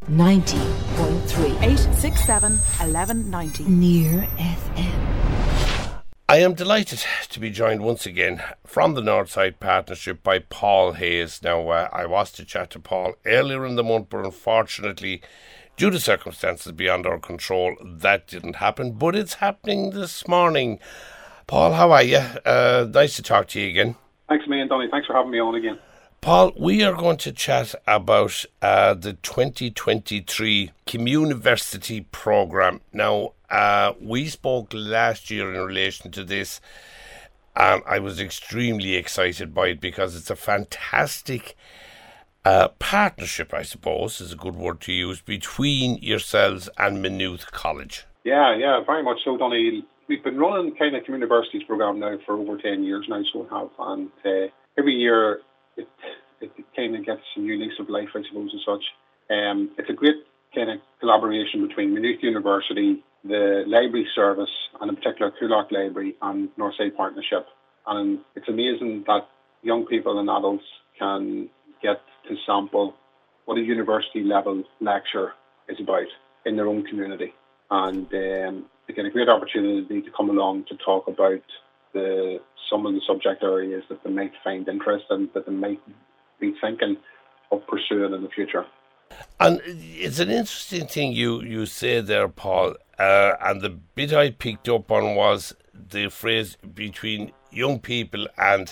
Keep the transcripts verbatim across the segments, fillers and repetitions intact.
ninety point three. eight six seven, eleven ninety. Near F M. I am delighted to be joined once again from the Northside Partnership by Paul Hayes. Now, uh, I was to chat to Paul earlier in the month, but unfortunately, due to circumstances beyond our control, that didn't happen. But it's happening this morning. Paul, how are you? Uh, nice to talk to you again. Thanks, man, Donny. Thanks for having me on again. Paul, we are going to chat about uh, the twenty twenty-three Communiversity programme. Now, uh, we spoke last year in relation to this, and I was extremely excited by it because it's a fantastic uh, partnership, I suppose, is a good word to use, between yourselves and Maynooth College. Yeah, yeah, very much so, Donny. We've been running kind of Communiversities programme now for over ten years now, so we have, and uh, every year it it kind of gets a new lease of life, I suppose, as such. Um, it's a great kind of collaboration between Maynooth University, the library service, and in particular Coolock Library and Northside Partnership. And it's amazing that young people and adults can get to sample what a university level lecture is about in their own community. And um, they get a great opportunity to come along to talk about the some of the subject areas that they might find interesting, that they might be thinking of pursuing in the future. And it's an interesting thing you, you say there, Paul, uh, and the bit I picked up on was the phrase between young people and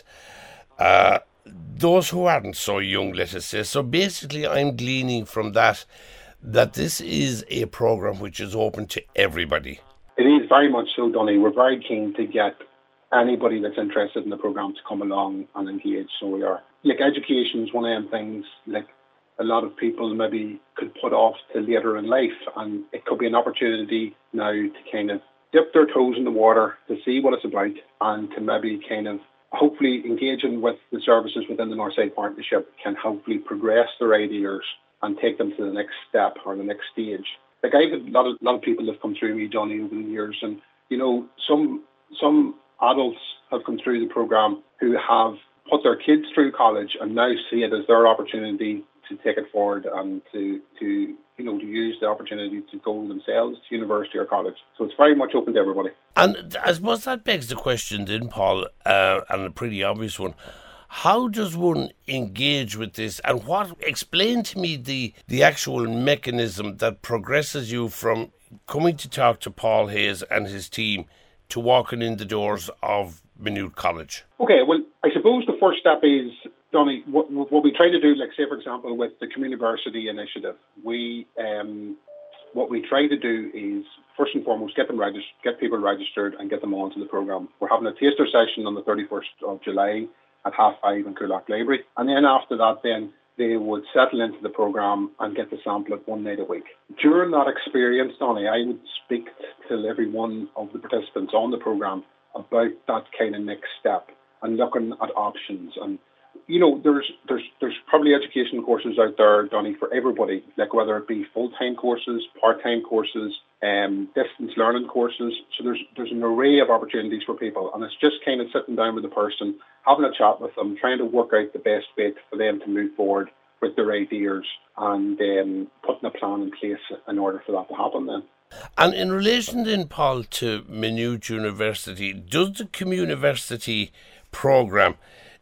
uh, those who aren't so young, let us say. So basically I'm gleaning from that that this is a programme which is open to everybody. It is very much so, Donny. We're very keen to get anybody that's interested in the programme to come along and engage. So we are. Like, education is one of them things, like, a lot of people maybe could put off to later in life, and it could be an opportunity now to kind of dip their toes in the water to see what it's about, and to maybe kind of hopefully engaging with the services within the Northside Partnership can hopefully progress their ideas and take them to the next step or the next stage. Like, I've had a lot of, lot of people have come through me, Donny, over the years, and, you know, some some adults have come through the programme who have put their kids through college and now see it as their opportunity to take it forward and to, to you know, to use the opportunity to go themselves to university or college. So it's very much open to everybody. And I suppose that begs the question then, Paul, uh, and a pretty obvious one. How does one engage with this, and what, explain to me the, the actual mechanism that progresses you from coming to talk to Paul Hayes and his team to walking in the doors of Maynooth College? Okay, well, I suppose the first step is, Donny, what, what we try to do, like, say, for example, with the Communiversity initiative, we um, what we try to do is, first and foremost, get them registered, get people registered and get them onto the programme. We're having a taster session on the thirty-first of July at half five in Coolock Library. And then after that, then they would settle into the programme and get the sample at one night a week. During that experience, Donny, I would speak to every one of the participants on the programme about that kind of next step and looking at options. And, you know, there's there's there's probably education courses out there, Donny, for everybody, like whether it be full-time courses, part-time courses, um, distance learning courses. So there's there's an array of opportunities for people. And it's just kind of sitting down with the person, having a chat with them, trying to work out the best way for them to move forward with their ideas and um, putting a plan in place in order for that to happen then. And in relation then, Paul, to Maynooth University, does the Communiversity programme,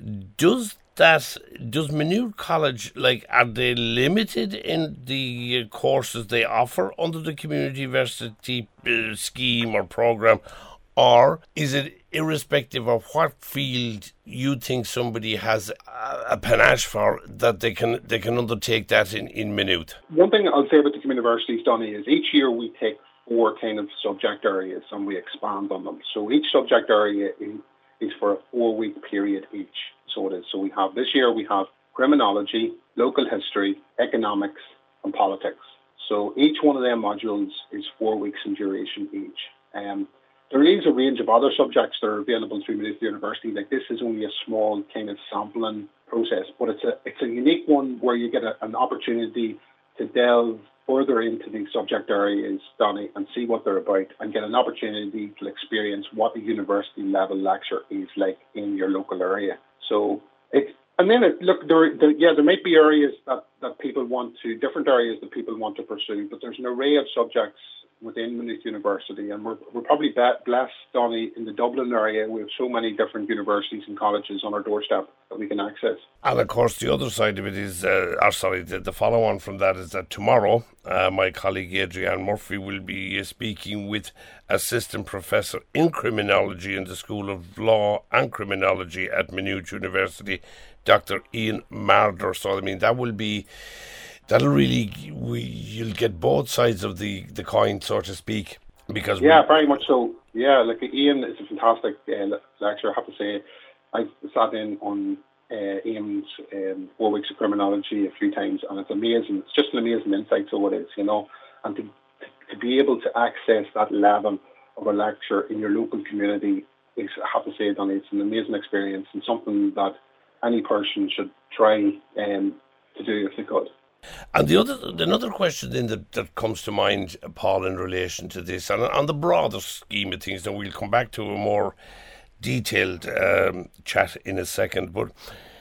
does that, does Maynooth College, like, are they limited in the courses they offer under the Communiversity uh, scheme or programme, or is it irrespective of what field you think somebody has a, a panache for, that they can they can undertake that in, in Maynooth? One thing I'll say about the Communiversities, Donny, is each year we take four kind of subject areas and we expand on them. So each subject area is, is for a four-week period each. So it is. So we have, this year we have criminology, local history, economics and politics. So each one of them modules is four weeks in duration each. Um, There is a range of other subjects that are available through Maynooth University. Like, this is only a small kind of sampling process, but it's a it's a unique one where you get a, an opportunity to delve further into these subject areas, Donny, and see what they're about, and get an opportunity to experience what a university level lecture is like in your local area. So it's And then, it, look, there, there, yeah, there might be areas that, that people want to, different areas that people want to pursue, but there's an array of subjects within Maynooth University, and we're, we're probably blessed, Donny, in the Dublin area. We have so many different universities and colleges on our doorstep that we can access. And of course, the other side of it is, uh, or sorry, the, the follow-on from that is that tomorrow, uh, my colleague Adrienne Murphy will be uh, speaking with Assistant Professor in Criminology in the School of Law and Criminology at Maynooth University, Doctor Ian Marder. So, I mean, that will be... That'll really, we, you'll get both sides of the, the coin, so to speak, because yeah, we, very much so. Yeah, like Ian is a fantastic uh, lecturer. I have to say, I've sat in on uh, Ian's um, four weeks of criminology a few times, and it's amazing. It's just an amazing insight to what it is, you know, and to to be able to access that level of a lecture in your local community is, I have to say, Donny, it's an amazing experience and something that any person should try um, to do if they could. And the other, another question then that, that comes to mind, Paul, in relation to this, and on the broader scheme of things, and we'll come back to a more detailed um, chat in a second, but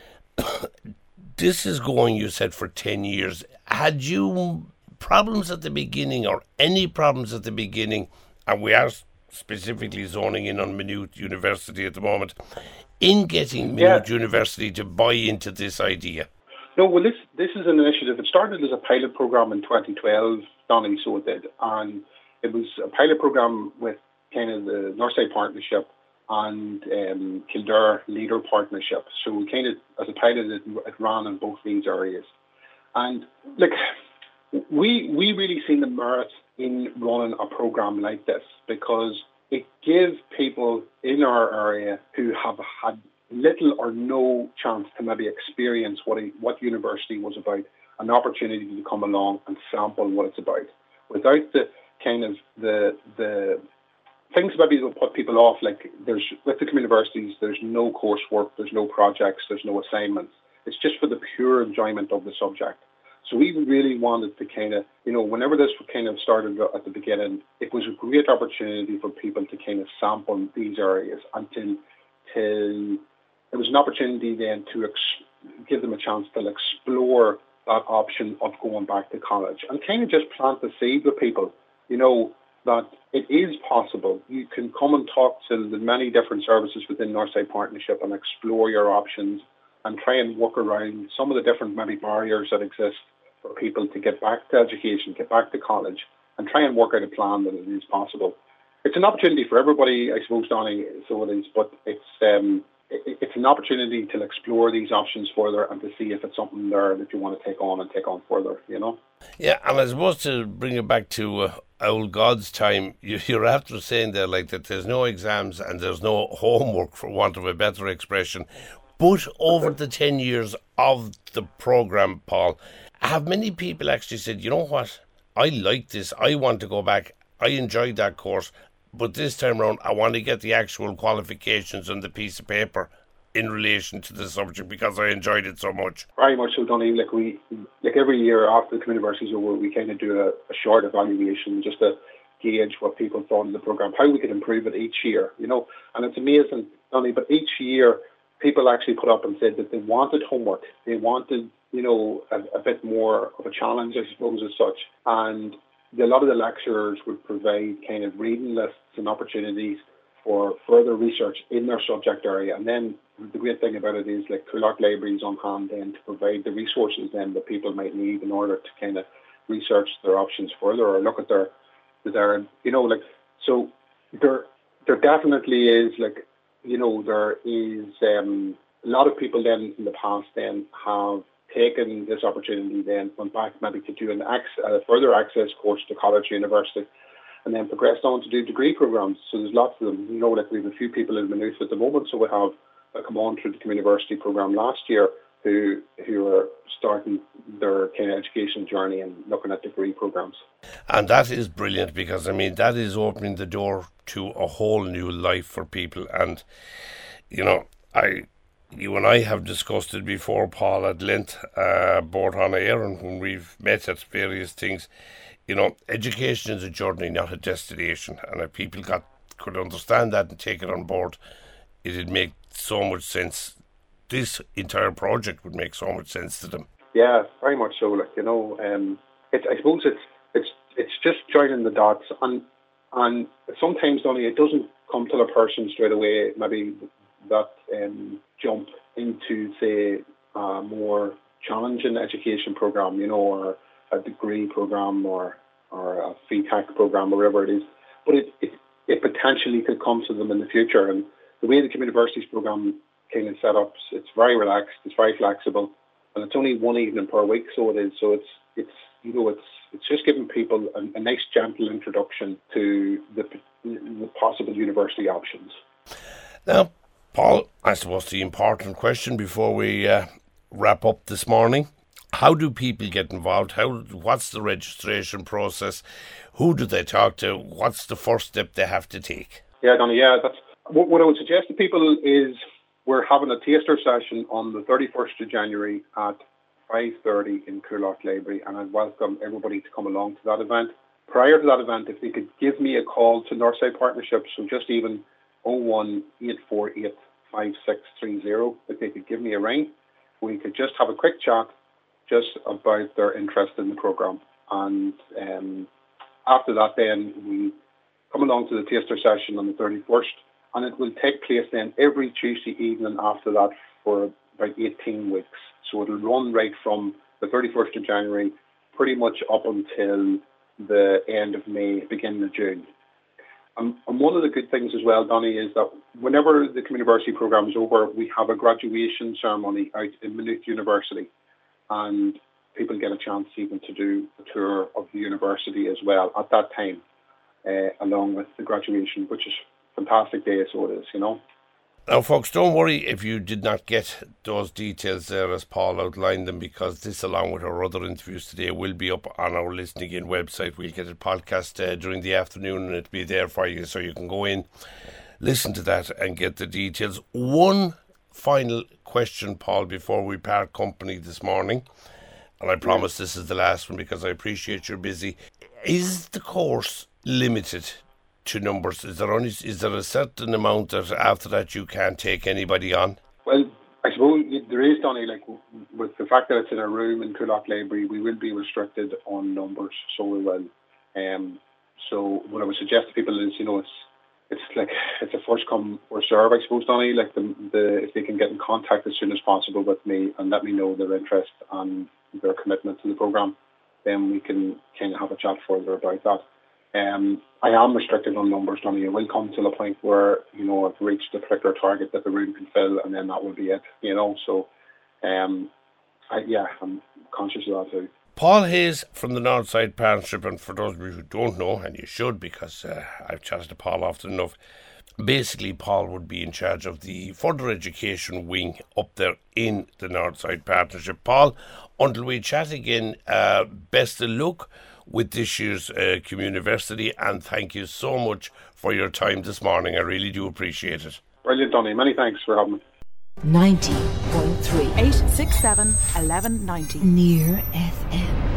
this is going, you said, for ten years. Had you problems at the beginning, or any problems at the beginning, and we are specifically zoning in on Maynooth University at the moment, in getting Maynooth yeah. University to buy into this idea? No, well, this this is an initiative. It started as a pilot program in twenty twelve, Donny, so it did. And it was a pilot program with kind of the Northside Partnership and um, Kildare Leader Partnership. So we kind of, as a pilot, it, it ran in both these areas. And, look, we, we really seen the merit in running a program like this because it gives people in our area who have had little or no chance to maybe experience what a, what university was about, an opportunity to come along and sample what it's about, without the kind of the the things maybe that put people off. Like there's with the universities, there's no coursework, there's no projects, there's no assignments. It's just for the pure enjoyment of the subject. So we really wanted to kind of, you know, whenever this kind of started at the beginning, it was a great opportunity for people to kind of sample these areas until till. It was an opportunity then to ex- give them a chance to explore that option of going back to college and kind of just plant the seed with people, you know, that it is possible. You can come and talk to the many different services within Northside Partnership and explore your options and try and work around some of the different maybe barriers that exist for people to get back to education, get back to college, and try and work out a plan that it is possible. It's an opportunity for everybody, I suppose, Donny, so it is, but it's... Um, It's an opportunity to explore these options further and to see if it's something there that you want to take on and take on further, you know? Yeah, and I suppose to bring it back to uh, old God's time, you, you're after saying there like that there's no exams and there's no homework, for want of a better expression. But over the ten years of the programme, Paul, have many people actually said, you know what, I like this, I want to go back, I enjoyed that course, but this time around, I want to get the actual qualifications on the piece of paper in relation to the subject because I enjoyed it so much. Very much so, Donny. Like we, like every year after the university is over, we kind of do a, a short evaluation just to gauge what people thought of the program, how we could improve it each year, you know. And it's amazing, Donny, but each year people actually put up and said that they wanted homework, they wanted, you know, a, a bit more of a challenge, I suppose, as such. And a lot of the lecturers would provide kind of reading lists and opportunities for further research in their subject area. And then the great thing about it is like Coolock Library is on hand then to provide the resources then that people might need in order to kind of research their options further or look at their, their you know, like, so there, there definitely is like, you know, there is um, a lot of people then in the past then have taken this opportunity then, went back maybe to do an ac- a further access course to college or university and then progressed on to do degree programs. So there's lots of them. You know, like we have a few people in Maynooth at the moment, so we have uh, come on through the community program last year who who are starting their kind of education journey and looking at degree programs. And that is brilliant because, I mean, that is opening the door to a whole new life for people. And, you know, I... You and I have discussed it before, Paul, at length, uh, both on air and when we've met at various things. You know, education is a journey, not a destination. And if people got could understand that and take it on board, it'd make so much sense this entire project would make so much sense to them. Yeah, very much so. Like, you know, um, it, I suppose it's it's it's just joining the dots, and and sometimes only it doesn't come to the person straight away. Maybe that um, jump into, say, a more challenging education program, you know, or a degree program, or or a V TEC program, or whatever it is. But it, it it potentially could come to them in the future. And the way the Community Universities program kind of set up, it's very relaxed, it's very flexible. And it's only one evening per week, so it is. So it's it's you know it's it's just giving people a, a nice gentle introduction to the, the possible university options. Now, Paul, I suppose the important question before we uh, wrap up this morning: how do people get involved? How what's the registration process? Who do they talk to? What's the first step they have to take? Yeah, Donny. Yeah, that's what, what I would suggest to people is. We're having a taster session on the thirty-first of January at five thirty in Coolock Library, and I'd welcome everybody to come along to that event. Prior to that event, if they could give me a call to Northside Partnership, so just even oh one eight four eight five six three zero, if they could give me a ring, we could just have a quick chat just about their interest in the programme. And um, after that, then we come along to the taster session on the thirty-first. And it will take place then every Tuesday evening after that for about eighteen weeks. So it'll run right from the thirty-first of January pretty much up until the end of May, beginning of June. Um, and one of the good things as well, Donny, is that whenever the Community University programme is over, we have a graduation ceremony out in Maynooth University. And people get a chance even to do a tour of the university as well at that time, uh, along with the graduation, which is fantastic day, so it is, you know. Now, folks, don't worry if you did not get those details there as Paul outlined them, because this, along with our other interviews today, will be up on our Listening In website. We'll get a podcast uh, during the afternoon, and it'll be there for you, so you can go in, listen to that, and get the details. One final question, Paul, before we part company this morning, and I promise this is the last one because I appreciate you're busy. Is the course limited to numbers? Is there only is there a certain amount that after that you can't take anybody on? Well, I suppose there is, Donny, like with the fact that it's in a room in Coolock Library, we will be restricted on numbers, so we will. Um, so what I would suggest to people is, you know, it's it's like it's a first come first serve, I suppose, Donny. Like the, the if they can get in contact as soon as possible with me and let me know their interest and their commitment to the programme, then we can kind of have a chat further about that. Um, I am restricted on numbers, Donny. It will come to the point where, you know, I've reached a particular target that the room can fill, and then that will be it, you know. So, um, I, yeah, I'm conscious of that too. Paul Hayes from the Northside Partnership, and for those of you who don't know, and you should because uh, I've chatted to Paul often enough, basically Paul would be in charge of the further education wing up there in the Northside Partnership. Paul, until we chat again, uh, best of luck with this year's uh, Communiversity, and thank you so much for your time this morning. I really do appreciate it. Brilliant, Donny. Many thanks for having me. ninety point three eight six seven, eleven ninety Near F M.